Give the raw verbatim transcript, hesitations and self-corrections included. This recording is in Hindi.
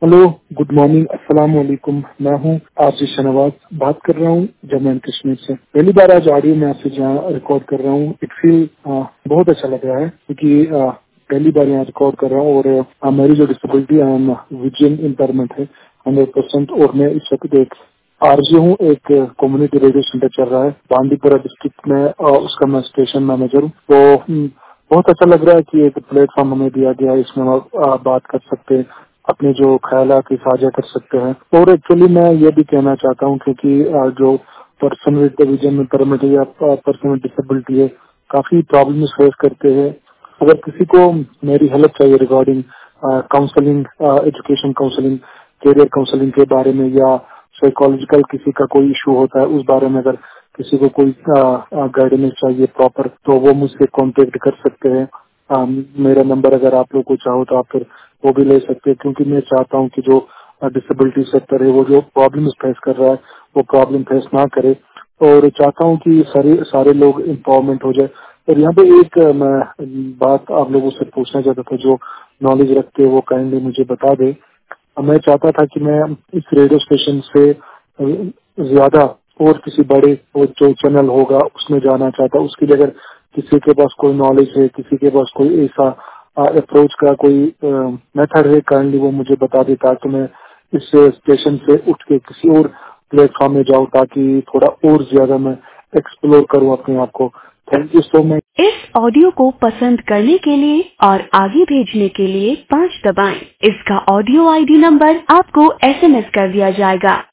हेलो, गुड मॉर्निंग, अस्सलाम वालेकुम। मैं हूँ आरजे शहनवाज, बात कर रहा हूँ जम्मू एंड कश्मीर से। पहली बार आज ऑडियो में आपसे जहाँ रिकॉर्ड कर रहा हूँ, इट फील बहुत अच्छा लग रहा है क्योंकि आ, पहली बार यहाँ रिकॉर्ड कर रहा हूँ और आ, मेरी जो डिसेबिलिटी विजन इम्पेयरमेंट है हंड्रेड परसेंट। और मैं इस वक्त एक आरजे हूँ, एक कम्युनिटी रेडियो सेंटर चल रहा है बांदीपुरा डिस्ट्रिक्ट में, आ, उसका मैं स्टेशन मैनेजर हूँ। तो हम्म, बहुत अच्छा लग रहा है कि एक प्लेटफॉर्म हमें दिया गया है, इसमें हम आ, बात कर सकते हैं, अपने जो ख्यालात की साझा कर सकते हैं। और एक्चुअली मैं ये भी कहना चाहता हूँ क्योंकि आ, जो पर्सन विद विजन इम्पेयरमेंट या पर्सन विद डिसेबिलिटी है, काफी प्रॉब्लम फेस करते हैं। अगर किसी को मेरी हेल्प चाहिए regarding counselling, education counselling, career counselling के बारे में, या साइकोलॉजिकल किसी का कोई इशू होता है उस बारे में, अगर किसी को कोई गाइडेंस चाहिए प्रॉपर, तो वो मुझसे कांटेक्ट कर सकते हैं। आ, मेरा नंबर अगर आप लोग को चाहो तो आप फिर वो भी ले सकते हैं, क्योंकि मैं चाहता हूँ कि जो डिसेबिलिटी सेक्टर है वो जो प्रॉब्लम फेस कर रहा है वो प्रॉब्लम फेस ना करे, और चाहता हूँ कि सारे सारे लोग एम्पावरमेंट हो जाए। और यहाँ पे एक अ, मैं बात आप लोगों से पूछना चाहता था, जो नॉलेज रखते हैं वो काइंडली मुझे बता दे। मैं चाहता था कि मैं इस रेडियो स्टेशन से अ, ज्यादा और किसी बड़े वो जो चैनल होगा उसमें जाना चाहता। उसके लिए अगर किसी के पास कोई नॉलेज है, किसी के पास कोई ऐसा अप्रोच का कोई मेथड है, काइंडली वो मुझे बता दे, ताकि मैं इस स्टेशन से उठ के किसी और प्लेटफॉर्म में जाऊं, ताकि थोड़ा और ज्यादा मैं एक्सप्लोर करूं अपने आप को। Thank you so much. इस ऑडियो को पसंद करने के लिए और आगे भेजने के लिए पाँच दबाएं। इसका ऑडियो आईडी नंबर आपको एसएमएस कर दिया जाएगा।